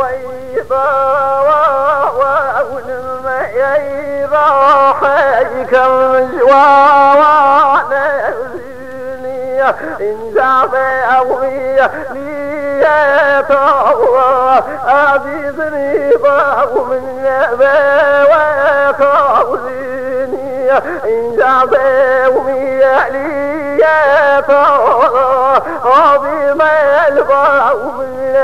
إن جابوي نيته عزيزني باو من وكوزيني إن جابوي نيته عظيم الباو من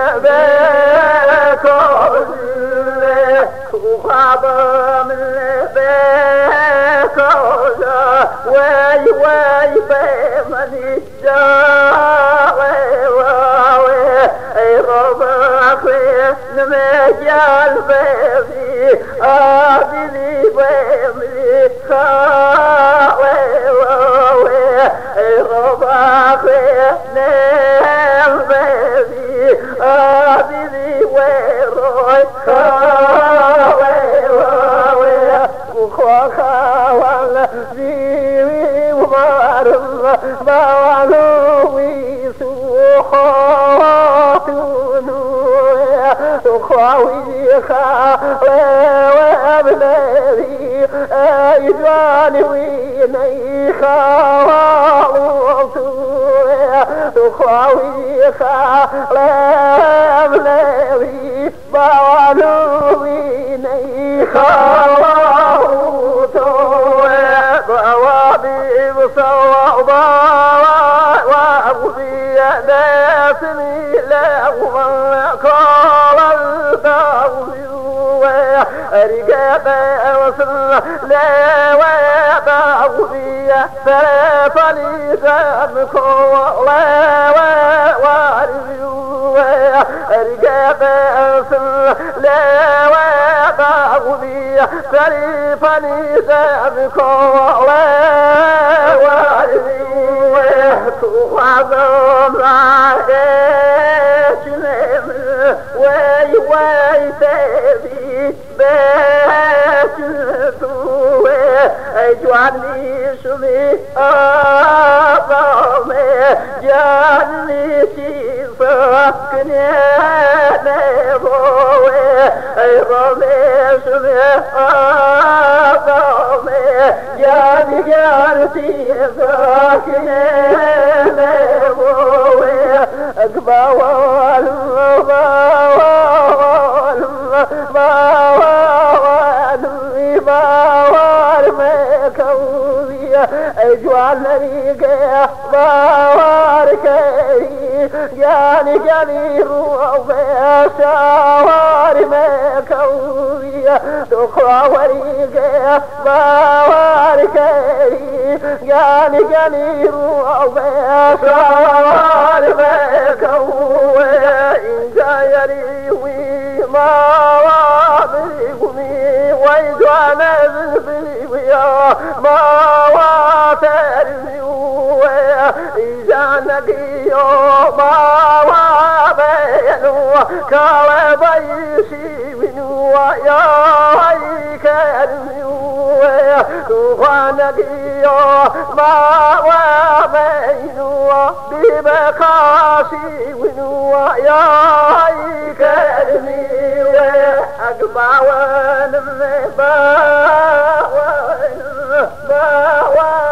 وكوزيني وخاب من بكوزا واي بمن نمجال بيبي آبلي بيبي خاوي رباخي نم بيبي آبلي ويروي خاوي وخاوال زيوي ومارم بوالوي سوخاتونو خاوي خاوي وابلي ايجاني ويني خاوتو خاوي خاوي وابلي بوالو ويني خاوتو بوابي بصوابا وابوذي داسني لأغمى قال الدولي أرقاب وصل لا وابوذي فلي جابكو لا وارزيوي أرقاب وصل لا وابوذي فلي جابكو لا وارزيوي تخاذم معاك واي تبي باتوي اجعلني شمي اعظمي جعلني شفاكني نبوي اعظمي شمي اعظمي جعلني شفاكني نبوي اقبال اجعلني باركي جاني روح شوار مكوية دخوا وريقي باركي جاني روح شوار مكوية إن جايري وما وابرقني ويجوانا بالبلوية ما إجانقي ما وابينوا كالبيشي منوا يا كرموا تغانقي ما وابينوا ببكاشي منوا يا كرموا أقبع ونبا